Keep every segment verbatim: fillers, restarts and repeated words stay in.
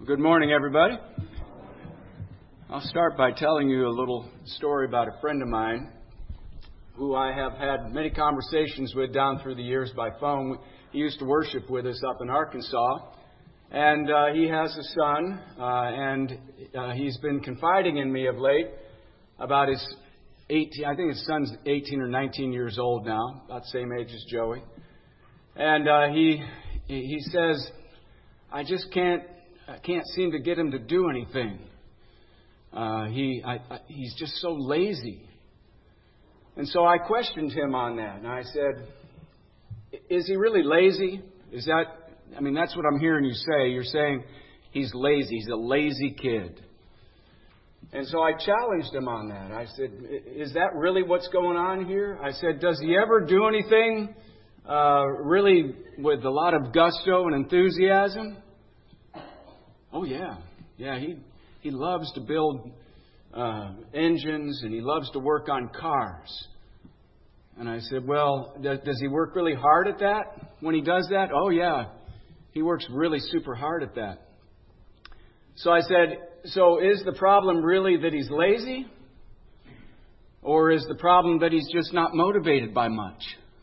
Good morning, everybody. I'll start by telling you a little story about a friend of mine who I have had many conversations with down through the years by phone. He used to worship with us up in Arkansas, and uh, he has a son, uh, and uh, he's been confiding in me of late about his eighteen, I think his son's eighteen or nineteen years old now, about the same age as Joey. And uh, he he says, I just can't I can't seem to get him to do anything. Uh, he I, I, he's just so lazy. And so I questioned him on that, and I said, is he really lazy? Is that, I mean, that's what I'm hearing you say. You're saying he's lazy. He's a lazy kid. And so I challenged him on that. I said, is that really what's going on here? I said, does he ever do anything uh, really with a lot of gusto and enthusiasm? Oh, yeah. Yeah, he he loves to build uh, engines, and he loves to work on cars. And I said, well, does, does he work really hard at that when he does that? Oh, yeah. He works really super hard at that. So I said, so is the problem really that he's lazy? Or is the problem that he's just not motivated by much?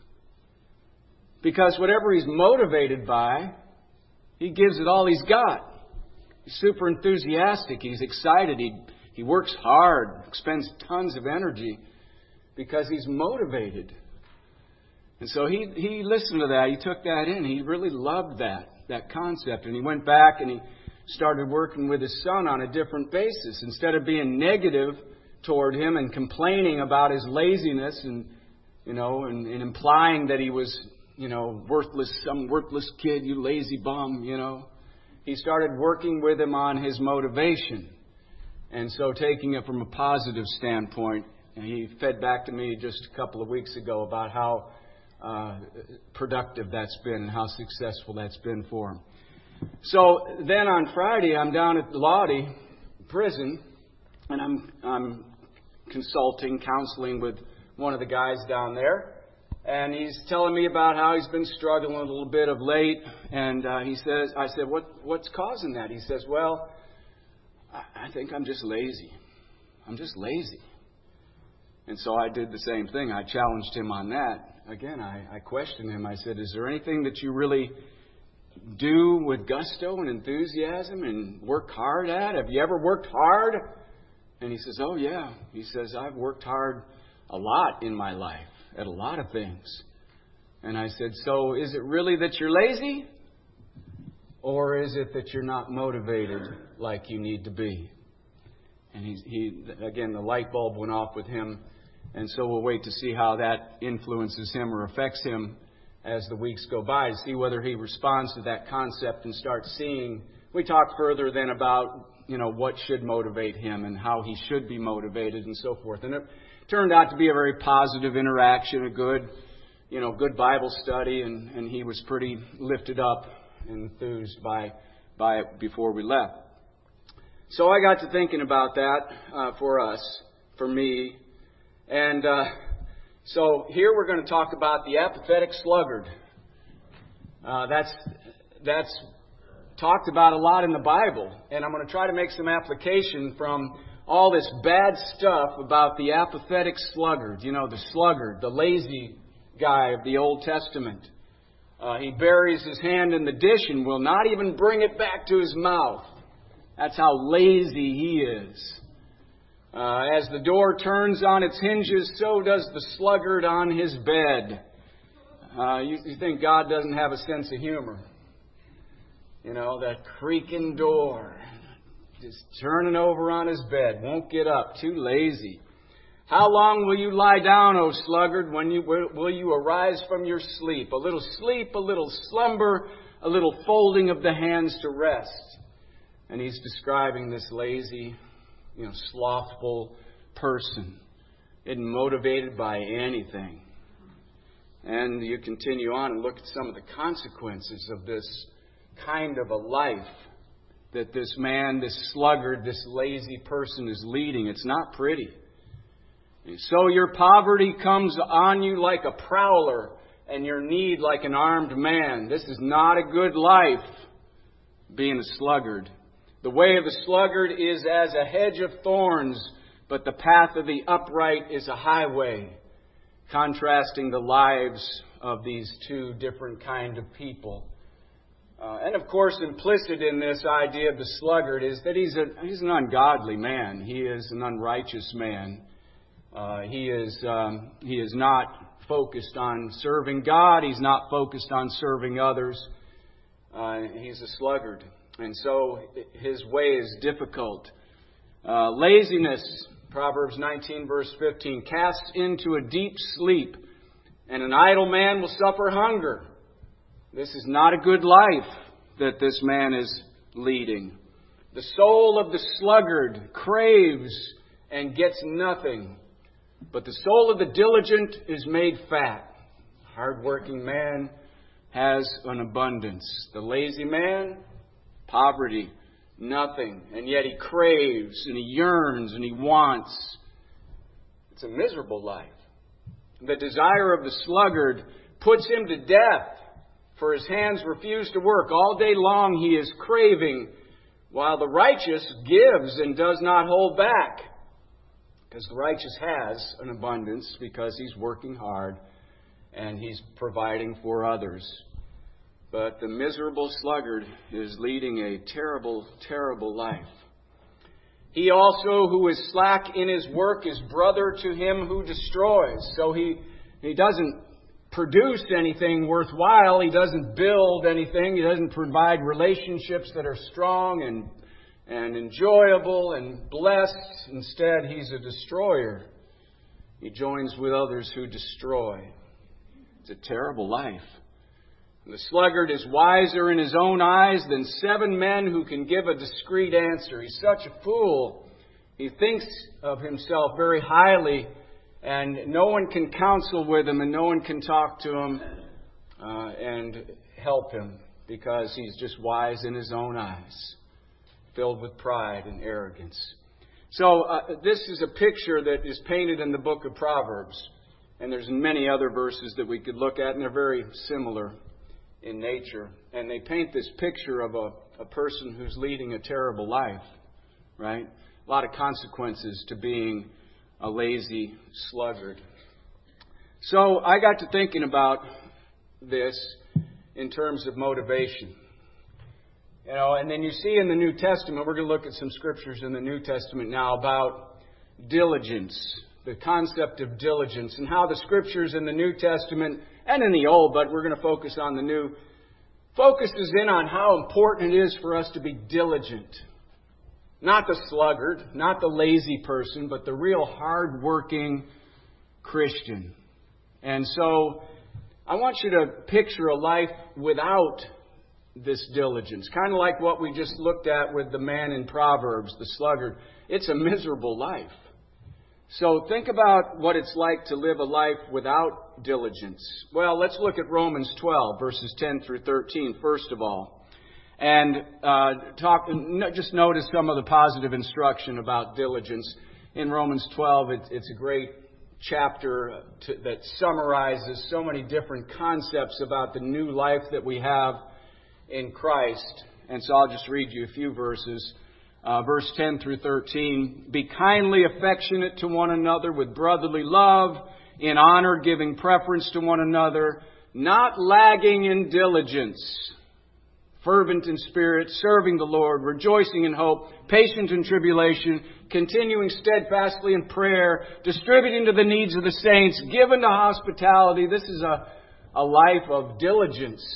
Because whatever he's motivated by, he gives it all he's got. He's super enthusiastic. He's excited. He he works hard, expends tons of energy because he's motivated. And so he he listened to that. He took that in. He really loved that, that concept. And he went back and he started working with his son on a different basis. Instead of being negative toward him and complaining about his laziness and, you know, and, and implying that he was, you know, worthless, some worthless kid, you lazy bum, you know. He started working with him on his motivation. And so taking it from a positive standpoint, and he fed back to me just a couple of weeks ago about how uh, productive that's been and how successful that's been for him. So then on Friday, I'm down at Lodi prison, and I'm I'm consulting, counseling with one of the guys down there. And he's telling me about how he's been struggling a little bit of late. And uh, he says, I said, what what's causing that? He says, well, I, I think I'm just lazy. I'm just lazy. And so I did the same thing. I challenged him on that. Again, I, I questioned him. I said, is there anything that you really do with gusto and enthusiasm and work hard at? Have you ever worked hard? And he says, oh, yeah. He says, I've worked hard a lot in my life at a lot of things. And I said, so is it really that you're lazy? Or is it that you're not motivated like you need to be? And he, he again, the light bulb went off with him. And so we'll wait to see how that influences him or affects him as the weeks go by, to see whether he responds to that concept and starts seeing. We talked further then about, you know, what should motivate him and how he should be motivated and so forth. And it turned out to be a very positive interaction, a good, you know, good Bible study, and, and he was pretty lifted up and enthused by, by it before we left. So I got to thinking about that uh, for us, for me, and uh, so here we're going to talk about the apathetic sluggard. Uh, that's that's talked about a lot in the Bible, and I'm going to try to make some application from all this bad stuff about the apathetic sluggard. You know, the sluggard, the lazy guy of the Old Testament. Uh, he buries his hand in the dish and will not even bring it back to his mouth. That's how lazy he is. Uh, as the door turns on its hinges, so does the sluggard on his bed. Uh, you, you think God doesn't have a sense of humor. You know, that creaking door. Just turning over on his bed. Won't get up. Too lazy. How long will you lie down, O sluggard? When you will you arise from your sleep? A little sleep, a little slumber, a little folding of the hands to rest. And he's describing this lazy, you know, slothful person, isn't motivated by anything. And you continue on and look at some of the consequences of this kind of a life that this man, this sluggard, this lazy person is leading. It's not pretty. So your poverty comes on you like a prowler, and your need like an armed man. This is not a good life, being a sluggard. The way of the sluggard is as a hedge of thorns, but the path of the upright is a highway. Contrasting the lives of these two different kind of people. Uh, and of course, implicit in this idea of the sluggard is that he's a he's an ungodly man. He is an unrighteous man. Uh, he is um, he is not focused on serving God. He's not focused on serving others. Uh, he's a sluggard, and so his way is difficult. Uh, laziness, Proverbs nineteen verse fifteen, casts into a deep sleep, and an idle man will suffer hunger. This is not a good life that this man is leading. The soul of the sluggard craves and gets nothing, but the soul of the diligent is made fat. Hard-working man has an abundance. The lazy man, poverty, nothing. And yet he craves and he yearns and he wants. It's a miserable life. The desire of the sluggard puts him to death. For his hands refuse to work. All day long he is craving, while the righteous gives and does not hold back. Because the righteous has an abundance because he's working hard and he's providing for others. But the miserable sluggard is leading a terrible, terrible life. He also who is slack in his work is brother to him who destroys. So he, he doesn't produce anything worthwhile. He doesn't build anything. He doesn't provide relationships that are strong and and enjoyable and blessed. Instead, he's a destroyer. He joins with others who destroy. It's a terrible life. The sluggard is wiser in his own eyes than seven men who can give a discreet answer. He's such a fool. He thinks of himself very highly, and no one can counsel with him, and no one can talk to him uh, and help him because he's just wise in his own eyes, filled with pride and arrogance. So uh, this is a picture that is painted in the book of Proverbs. And there's many other verses that we could look at, and they're very similar in nature. And they paint this picture of a, a person who's leading a terrible life, right? A lot of consequences to being a lazy sluggard. So I got to thinking about this in terms of motivation. You know, and then you see in the New Testament, we're going to look at some scriptures in the New Testament now about diligence, the concept of diligence, and how the scriptures in the New Testament and in the Old, but we're going to focus on the New, focuses in on how important it is for us to be diligent. Not the sluggard, not the lazy person, but the real hard-working Christian. And so I want you to picture a life without this diligence. Kind of like what we just looked at with the man in Proverbs, the sluggard. It's a miserable life. So think about what it's like to live a life without diligence. Well, let's look at Romans twelve, verses ten through thirteen, first of all. And uh, talk. Just notice some of the positive instruction about diligence. In Romans twelve, it, it's a great chapter to, that summarizes so many different concepts about the new life that we have in Christ. And so I'll just read you a few verses. Uh, verse ten through thirteen. Be kindly affectionate to one another with brotherly love, in honor giving preference to one another, not lagging in diligence, fervent in spirit, serving the Lord, rejoicing in hope, patient in tribulation, continuing steadfastly in prayer, distributing to the needs of the saints, given to hospitality. This is a, a life of diligence,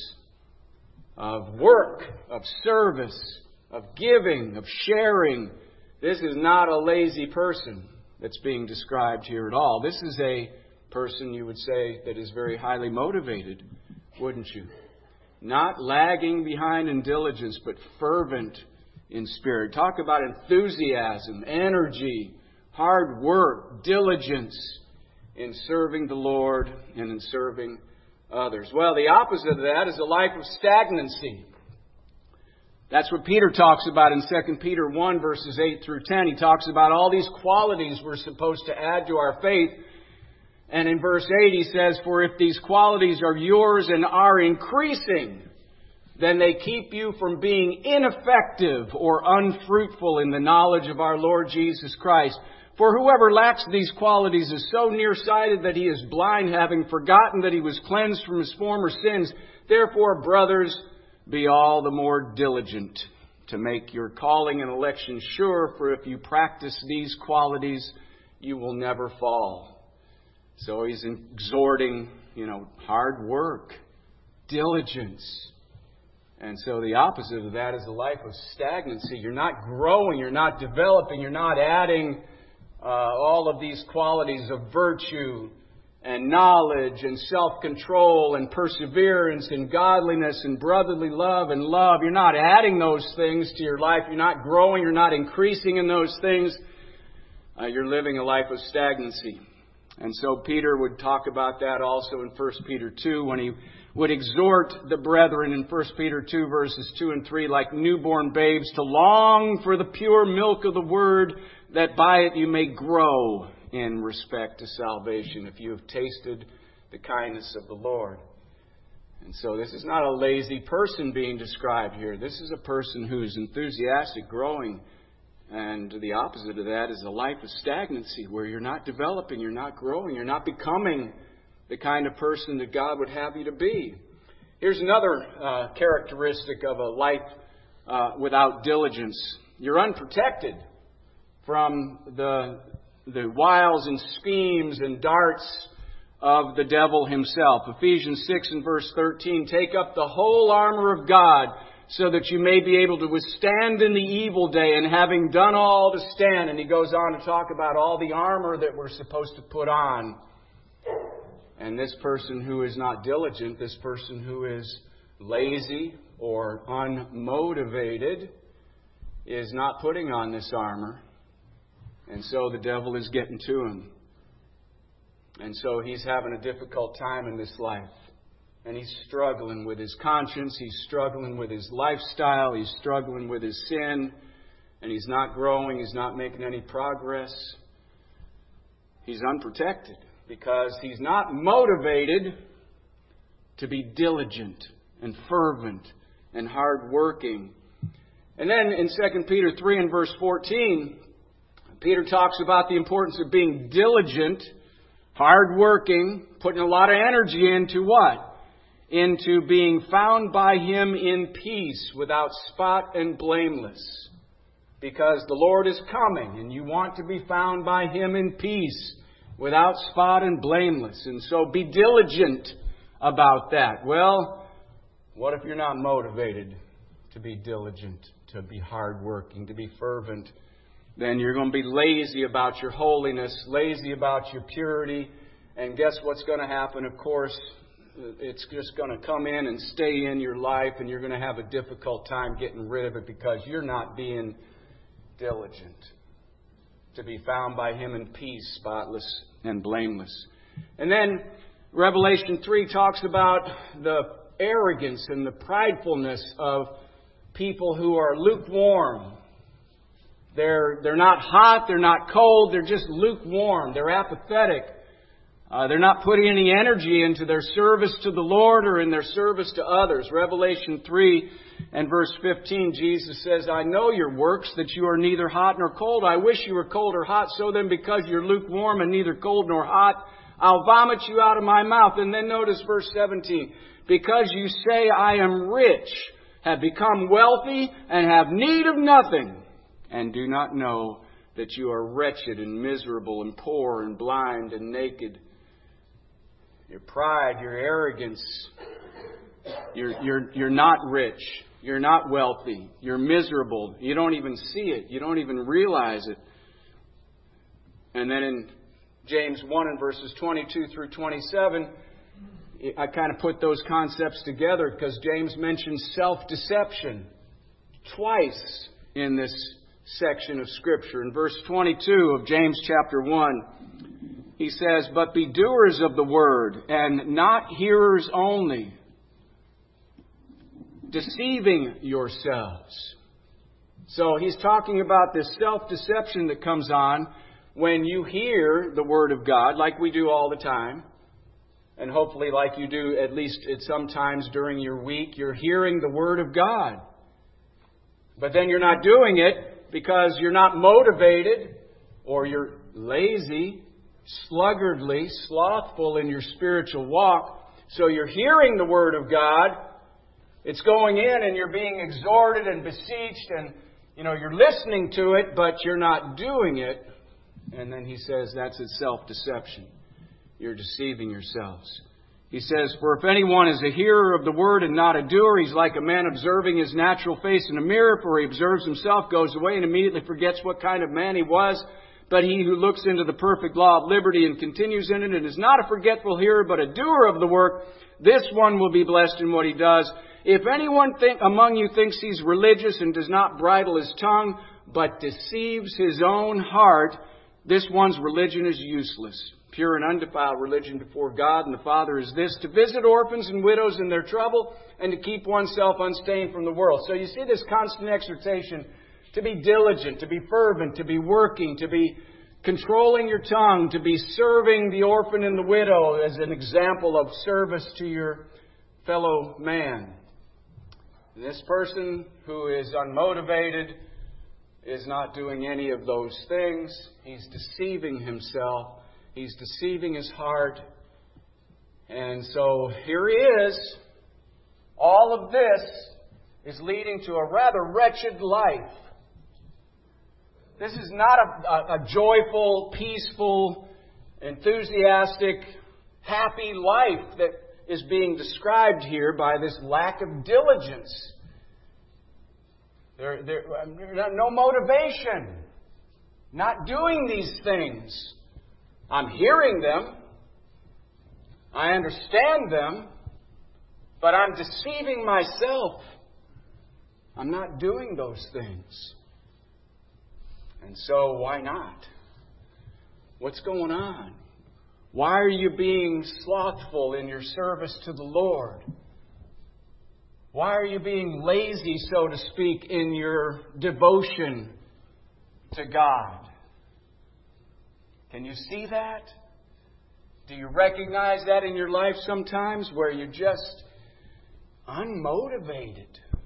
of work, of service, of giving, of sharing. This is not a lazy person that's being described here at all. This is a person, you would say, that is very highly motivated, wouldn't you? Not lagging behind in diligence, but fervent in spirit. Talk about enthusiasm, energy, hard work, diligence in serving the Lord and in serving others. Well, the opposite of that is a life of stagnancy. That's what Peter talks about in Second Peter one, verses eight through ten. He talks about all these qualities we're supposed to add to our faith. And in verse eight he says, for if these qualities are yours and are increasing, then they keep you from being ineffective or unfruitful in the knowledge of our Lord Jesus Christ. For whoever lacks these qualities is so nearsighted that he is blind, having forgotten that he was cleansed from his former sins. Therefore, brothers, be all the more diligent to make your calling and election sure, for if you practice these qualities, you will never fall. So he's exhorting, you know, hard work, diligence. And so the opposite of that is a life of stagnancy. You're not growing, you're not developing, you're not adding uh, all of these qualities of virtue and knowledge and self-control and perseverance and godliness and brotherly love and love. You're not adding those things to your life. You're not growing. You're not increasing in those things. Uh, you're living a life of stagnancy. And so Peter would talk about that also in First Peter two when he would exhort the brethren in First Peter two verses two and three like newborn babes to long for the pure milk of the Word, that by it you may grow in respect to salvation, if you have tasted the kindness of the Lord. And so this is not a lazy person being described here. This is a person who is enthusiastic, growing. And the opposite of that is a life of stagnancy, where you're not developing, you're not growing, you're not becoming the kind of person that God would have you to be. Here's another uh, characteristic of a life uh, without diligence. You're unprotected from the the wiles and schemes and darts of the devil himself. Ephesians six and verse thirteen, take up the whole armor of God so that you may be able to withstand in the evil day, and having done all to stand. And he goes on to talk about all the armor that we're supposed to put on. And this person who is not diligent, this person who is lazy or unmotivated, is not putting on this armor. And so the devil is getting to him. And so he's having a difficult time in this life. And he's struggling with his conscience. He's struggling with his lifestyle. He's struggling with his sin. And he's not growing. He's not making any progress. He's unprotected because he's not motivated to be diligent and fervent and hardworking. And then in Second Peter three and verse fourteen, Peter talks about the importance of being diligent, hardworking, putting a lot of energy into what? Into being found by Him in peace, without spot and blameless. Because the Lord is coming, and you want to be found by Him in peace, without spot and blameless. And so be diligent about that. Well, what if you're not motivated to be diligent, to be hardworking, to be fervent? Then you're going to be lazy about your holiness, lazy about your purity. And guess what's going to happen? Of course, it's just going to come in and stay in your life, and you're going to have a difficult time getting rid of it because you're not being diligent to be found by Him in peace, spotless and blameless. And then Revelation three talks about the arrogance and the pridefulness of people who are lukewarm. They're, they're not hot, they're not cold, they're just lukewarm, they're apathetic. Uh, they're not putting any energy into their service to the Lord or in their service to others. Revelation three and verse fifteen, Jesus says, I know your works, that you are neither hot nor cold. I wish you were cold or hot. So then, because you're lukewarm and neither cold nor hot, I'll vomit you out of my mouth. And then notice verse seventeen. Because you say, I am rich, have become wealthy, and have need of nothing, and do not know that you are wretched and miserable and poor and blind and naked. Your pride, your arrogance, you're, you're, you're not rich. You're not wealthy. You're miserable. You don't even see it. You don't even realize it. And then in James one and verses twenty-two through twenty-seven, I kind of put those concepts together because James mentions self-deception twice in this section of Scripture. In verse twenty-two of James chapter one, he says, but be doers of the word, and not hearers only, deceiving yourselves. So he's talking about this self-deception that comes on when you hear the Word of God, like we do all the time, And hopefully, like you do at least at sometimes during your week, you're hearing the Word of God. But then you're not doing it because you're not motivated, or you're lazy, sluggardly, slothful in your spiritual walk. So you're hearing the Word of God. It's going in and you're being exhorted and beseeched and, you know, you're listening to it, but you're not doing it. And then he says that's its self-deception. You're deceiving yourselves. He says, for if anyone is a hearer of the word and not a doer, he's like a man observing his natural face in a mirror, for he observes himself, goes away, and immediately forgets what kind of man he was. But he who looks into the perfect law of liberty and continues in it and is not a forgetful hearer, but a doer of the work, this one will be blessed in what he does. If anyone think, among you thinks he's religious and does not bridle his tongue, but deceives his own heart, this one's religion is useless. Pure and undefiled religion before God and the Father is this, to visit orphans and widows in their trouble and to keep oneself unstained from the world. So you see this constant exhortation to be diligent, to be fervent, to be working, to be controlling your tongue, to be serving the orphan and the widow as an example of service to your fellow man. And this person who is unmotivated is not doing any of those things. He's deceiving himself. He's deceiving his heart. And so here he is. All of this is leading to a rather wretched life. This is not a, a, a joyful, peaceful, enthusiastic, happy life that is being described here by this lack of diligence. There, there, no motivation. Not doing these things. I'm hearing them. I understand them. But I'm deceiving myself. I'm not doing those things. And so, why not? What's going on? Why are you being slothful in your service to the Lord? Why are you being lazy, so to speak, in your devotion to God? Can you see that? Do you recognize that in your life sometimes where you're just unmotivated?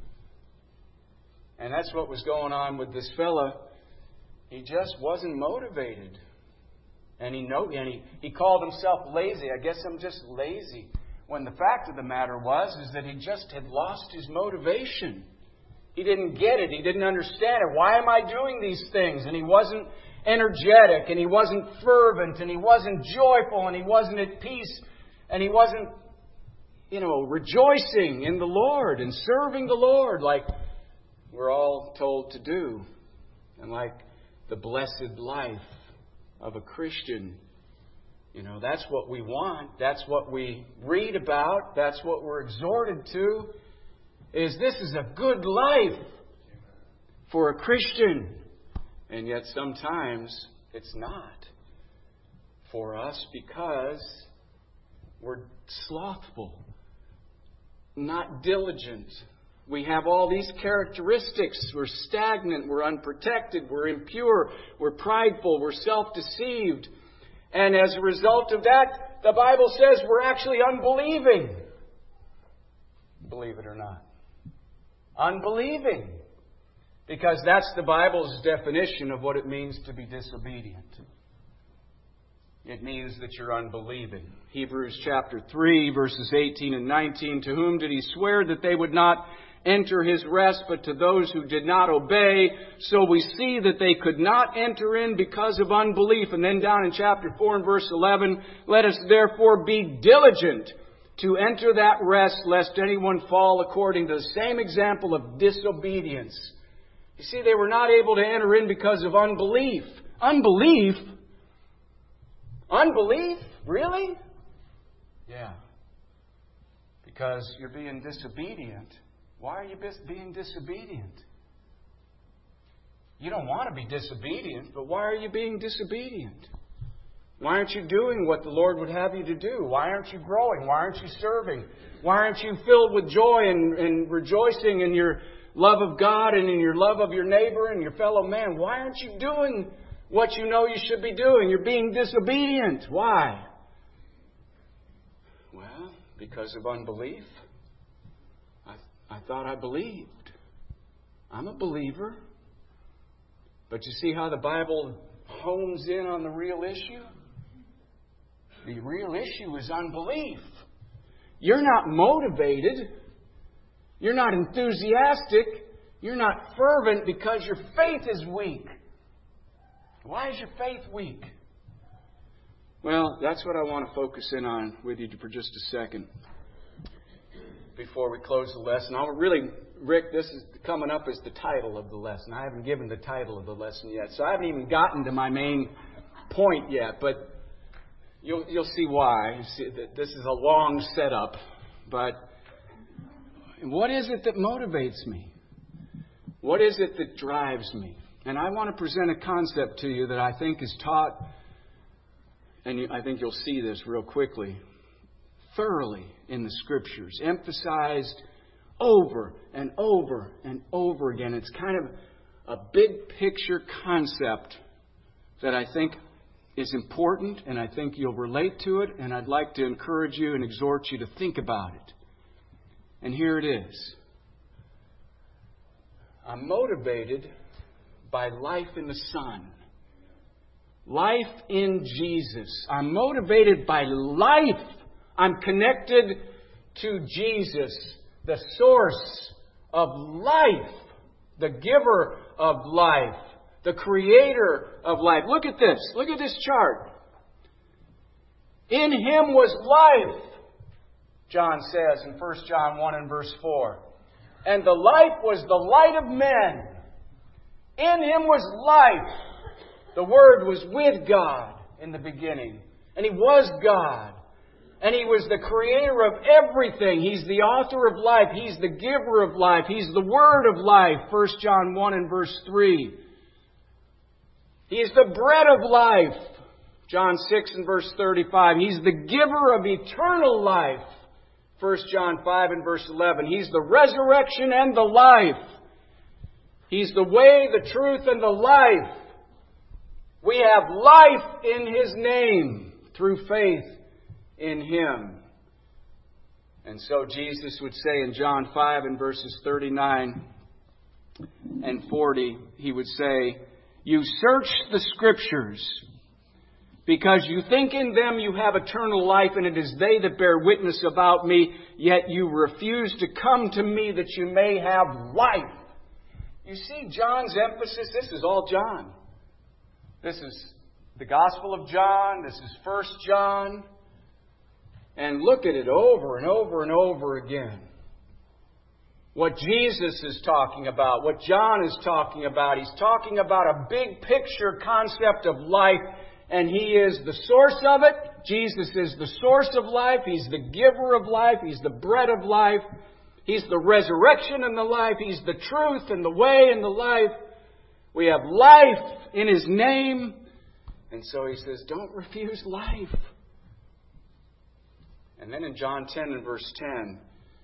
And that's what was going on with this fella. He just wasn't motivated. And he know, and he, he called himself lazy. I guess I'm just lazy. When the fact of the matter was is that he just had lost his motivation. He didn't get it. He didn't understand it. Why am I doing these things? And he wasn't energetic, and he wasn't fervent, and he wasn't joyful, and he wasn't at peace, and he wasn't, you know, rejoicing in the Lord and serving the Lord like we're all told to do. And like the blessed life of a Christian. You know, that's what we want. That's what we read about. That's what we're exhorted to. Is this is a good life for a Christian. And yet sometimes it's not for us because we're slothful, not diligent. We have all these characteristics. We're stagnant. We're unprotected. We're impure. We're prideful. We're self-deceived. And as a result of that, the Bible says we're actually unbelieving. Believe it or not. Unbelieving. Because that's the Bible's definition of what it means to be disobedient. It means that you're unbelieving. Hebrews chapter three, verses eighteen and nineteen. To whom did he swear that they would not enter his rest, but to those who did not obey? So we see that they could not enter in because of unbelief. And then down in chapter four and verse eleven, let us therefore be diligent to enter that rest, lest anyone fall according to the same example of disobedience. You see, they were not able to enter in because of unbelief. Unbelief? Unbelief? Really? Yeah. Because you're being disobedient. Why are you being disobedient? You don't want to be disobedient, but why are you being disobedient? Why aren't you doing what the Lord would have you to do? Why aren't you growing? Why aren't you serving? Why aren't you filled with joy and, and rejoicing in your love of God and in your love of your neighbor and your fellow man? Why aren't you doing what you know you should be doing? You're being disobedient. Why? Because of unbelief? I, I thought I believed. I'm a believer. But you see how the Bible hones in on the real issue? The real issue is unbelief. You're not motivated. You're not enthusiastic. You're not fervent because your faith is weak. Why is your faith weak? Well, that's what I want to focus in on with you for just a second before we close the lesson. I'll really, Rick, this is coming up as the title of the lesson. I haven't given the title of the lesson yet, so I haven't even gotten to my main point yet, but you'll you'll see why. You see, this is a long setup, but what is it that motivates me? What is it that drives me? And I want to present a concept to you that I think is taught, and you, I think you'll see this real quickly, thoroughly in the Scriptures, emphasized over and over and over again. It's kind of a big picture concept that I think is important, and I think you'll relate to it, and I'd like to encourage you and exhort you to think about it. And here it is. I'm motivated by life in the Son. Life in Jesus. I'm motivated by life. I'm connected to Jesus, the source of life, the giver of life, the creator of life. Look at this. Look at this chart. In Him was life, John says in First John one and verse four. And the life was the light of men. In Him was life. The Word was with God in the beginning. And He was God. And He was the creator of everything. He's the author of life. He's the giver of life. He's the Word of life. First John one and verse three. He is the bread of life. John six and verse thirty-five. He's the giver of eternal life. First John five and verse eleven. He's the resurrection and the life. He's the way, the truth, and the life. We have life in His name through faith in Him. And so Jesus would say in John five and verses thirty-nine and forty, He would say, you search the Scriptures because you think in them you have eternal life, and it is they that bear witness about me, yet you refuse to come to me that you may have life. You see John's emphasis? This is all John. This is the Gospel of John. This is First John. And look at it over and over and over again. What Jesus is talking about, what John is talking about. He's talking about a big picture concept of life, and He is the source of it. Jesus is the source of life. He's the giver of life. He's the bread of life. He's the resurrection and the life. He's the truth and the way and the life. We have life in His name. And so He says, don't refuse life. And then in John ten and verse ten,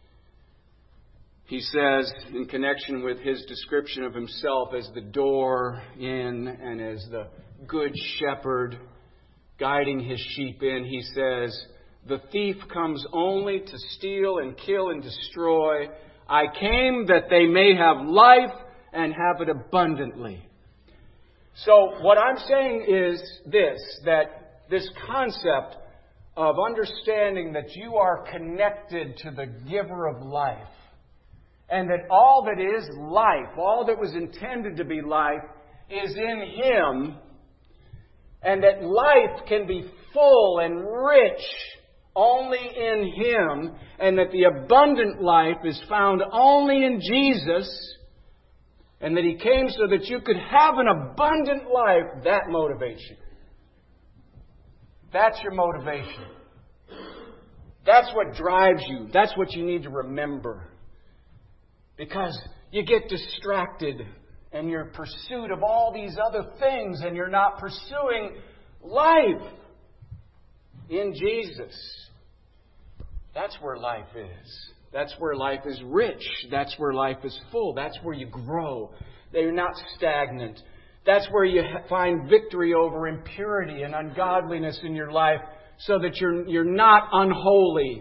He says, in connection with His description of Himself as the door in and as the good shepherd guiding His sheep in, He says, the thief comes only to steal and kill and destroy. I came that they may have life and have it abundantly. So what I'm saying is this, that this concept of understanding that you are connected to the giver of life, and that all that is life, all that was intended to be life, is in Him, and that life can be full and rich only in Him, and that the abundant life is found only in Jesus, and that He came so that you could have an abundant life, that motivates you. That's your motivation. That's what drives you. That's what you need to remember. Because you get distracted and you're in pursuit of all these other things, and you're not pursuing life in Jesus. That's where life is. That's where life is rich. That's where life is full. That's where you grow. That you're not stagnant. That's where you find victory over impurity and ungodliness in your life, so that you're, you're not unholy.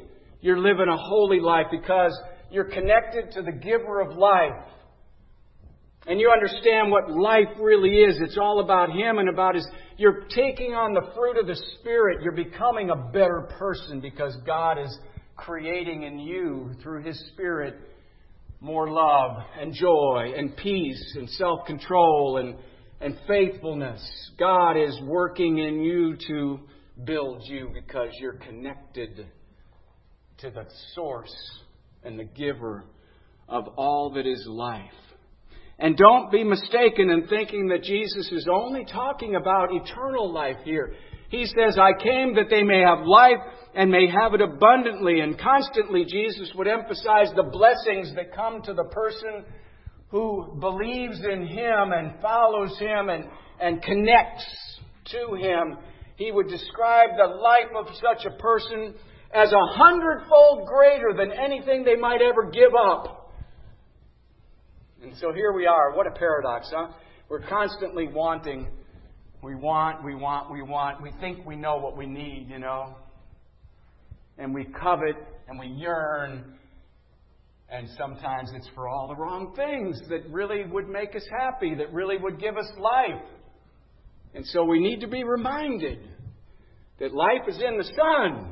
You're living a holy life because you're connected to the giver of life. And you understand what life really is. It's all about Him and about His... You're taking on the fruit of the Spirit. You're becoming a better person because God is creating in you, through His Spirit, more love and joy and peace and self-control and, and faithfulness. God is working in you to build you because you're connected to the source and the giver of all that is life. And don't be mistaken in thinking that Jesus is only talking about eternal life here. He says, I came that they may have life and may have it abundantly. And constantly Jesus would emphasize the blessings that come to the person who believes in Him and follows Him and, and connects to Him. He would describe the life of such a person as a hundredfold greater than anything they might ever give up. And so here we are. What a paradox, huh? We're constantly wanting. We want, we want, we want. We think we know what we need, you know. And we covet and we yearn. And sometimes it's for all the wrong things that really would make us happy, that really would give us life. And so we need to be reminded that life is in the Son.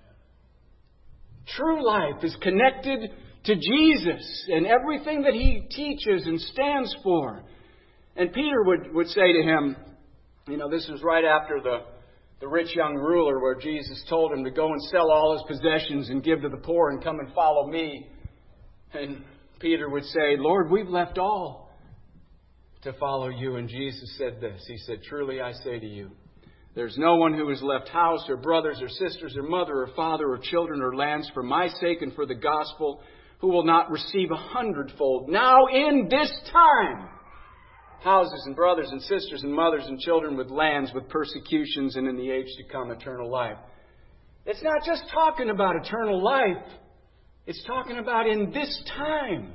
True life is connected to Jesus and everything that He teaches and stands for. And Peter would, would say to him, you know, this was right after the, the rich young ruler where Jesus told him to go and sell all his possessions and give to the poor and come and follow me. And Peter would say, Lord, we've left all to follow you. And Jesus said this. He said, truly I say to you, there's no one who has left house or brothers or sisters or mother or father or children or lands for my sake and for the gospel who will not receive a hundredfold now in this time houses and brothers and sisters and mothers and children with lands, with persecutions, and in the age to come eternal life. It's not just talking about eternal life. It's talking about in this time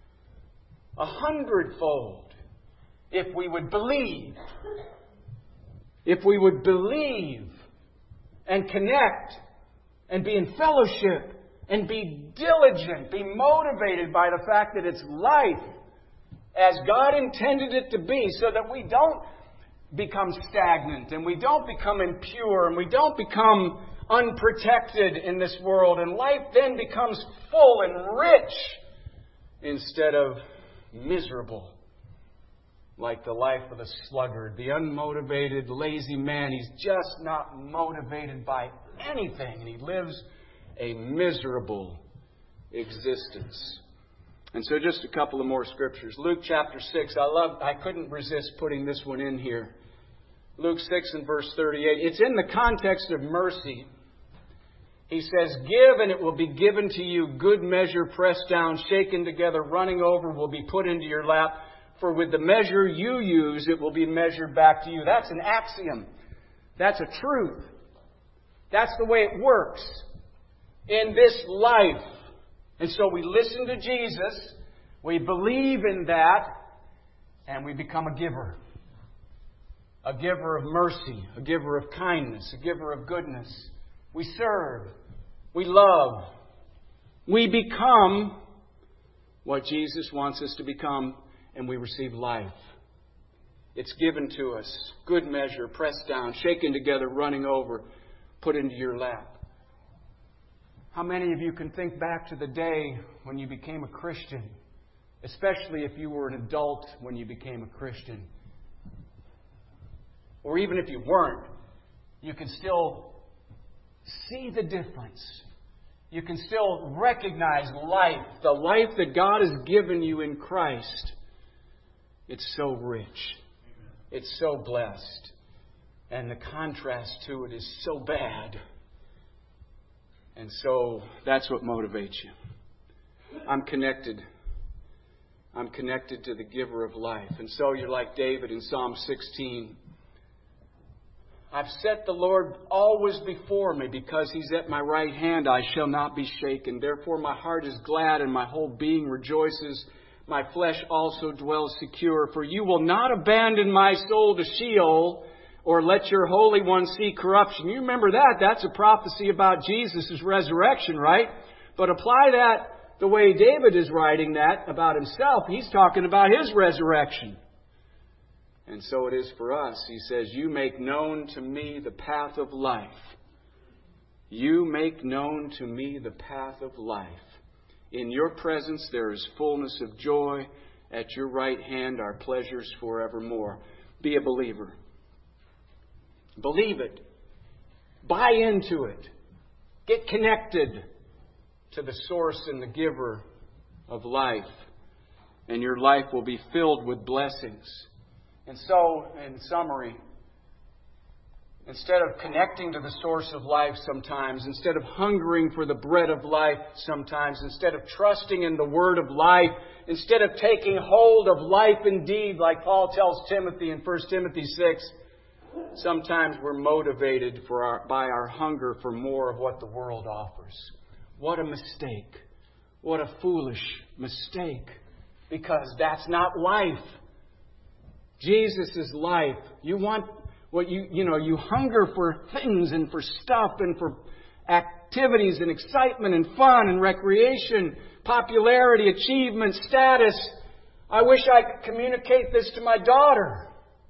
a hundredfold if we would believe. If we would believe and connect and be in fellowship and be diligent, be motivated by the fact that it's life as God intended it to be, so that we don't become stagnant and we don't become impure and we don't become unprotected in this world. And life then becomes full and rich instead of miserable. Like the life of the sluggard, the unmotivated, lazy man. He's just not motivated by anything. And he lives a miserable existence. And so just a couple of more scriptures. Luke chapter six. I love, I couldn't resist putting this one in here. Luke six and verse thirty-eight. It's in the context of mercy. He says, give and it will be given to you. Good measure, pressed down, shaken together, running over, will be put into your lap. For with the measure you use, it will be measured back to you. That's an axiom. That's a truth. That's the way it works in this life. And so we listen to Jesus, we believe in that, and we become a giver. A giver of mercy, a giver of kindness, a giver of goodness. We serve, we love, we become what Jesus wants us to become, and we receive life. It's given to us, good measure, pressed down, shaken together, running over, put into your lap. How many of you can think back to the day when you became a Christian, especially if you were an adult when you became a Christian? Or even if you weren't, you can still see the difference. You can still recognize life, the life that God has given you in Christ. It's so rich. It's so blessed. And the contrast to it is so bad. And so that's what motivates you. I'm connected. I'm connected to the giver of life. And so you're like David in Psalm sixteen. I've set the Lord always before me. Because He's at my right hand, I shall not be shaken. Therefore my heart is glad and my whole being rejoices. My flesh also dwells secure. For you will not abandon my soul to Sheol, or let your Holy One see corruption. You remember that. That's a prophecy about Jesus' resurrection, right? But apply that the way David is writing that about himself. He's talking about his resurrection. And so it is for us. He says, you make known to me the path of life. You make known to me the path of life. In your presence there is fullness of joy. At your right hand are pleasures forevermore. Be a believer. Believe it. Buy into it. Get connected to the source and the giver of life. And your life will be filled with blessings. And so, in summary, instead of connecting to the source of life sometimes, instead of hungering for the bread of life sometimes, instead of trusting in the word of life, instead of taking hold of life indeed, like Paul tells Timothy in First Timothy six, sometimes we're motivated for our, by our hunger for more of what the world offers. What a mistake. What a foolish mistake. Because that's not life. Jesus is life. You want what you, you know, you hunger for things and for stuff and for activities and excitement and fun and recreation, popularity, achievement, status. I wish I could communicate this to my daughter.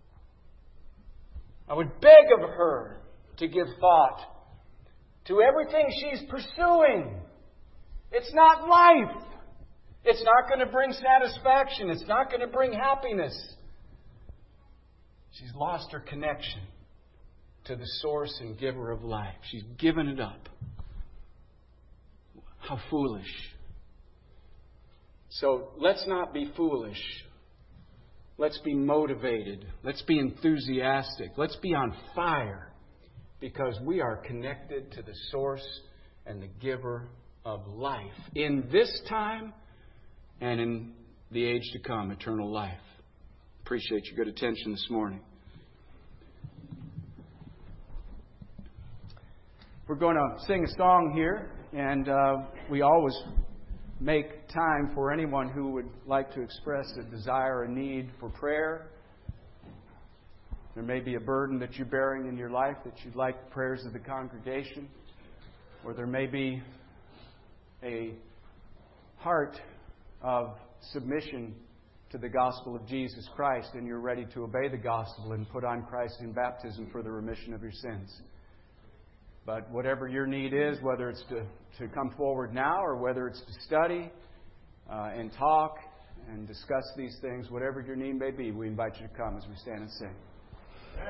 I would beg of her to give thought to everything she's pursuing. It's not life. It's not going to bring satisfaction. It's not going to bring happiness. She's lost her connection to the source and giver of life. She's given it up. How foolish. So let's not be foolish. Let's be motivated. Let's be enthusiastic. Let's be on fire. Because we are connected to the source and the giver of life. In this time and in the age to come, eternal life. Appreciate your good attention this morning. We're going to sing a song here, and uh, we always make time for anyone who would like to express a desire, a need for prayer. There may be a burden that you're bearing in your life that you'd like the prayers of the congregation, or there may be a heart of submission to the gospel of Jesus Christ, and you're ready to obey the gospel and put on Christ in baptism for the remission of your sins. But whatever your need is, whether it's to, to come forward now or whether it's to study uh, and talk and discuss these things, whatever your need may be, we invite you to come as we stand and sing.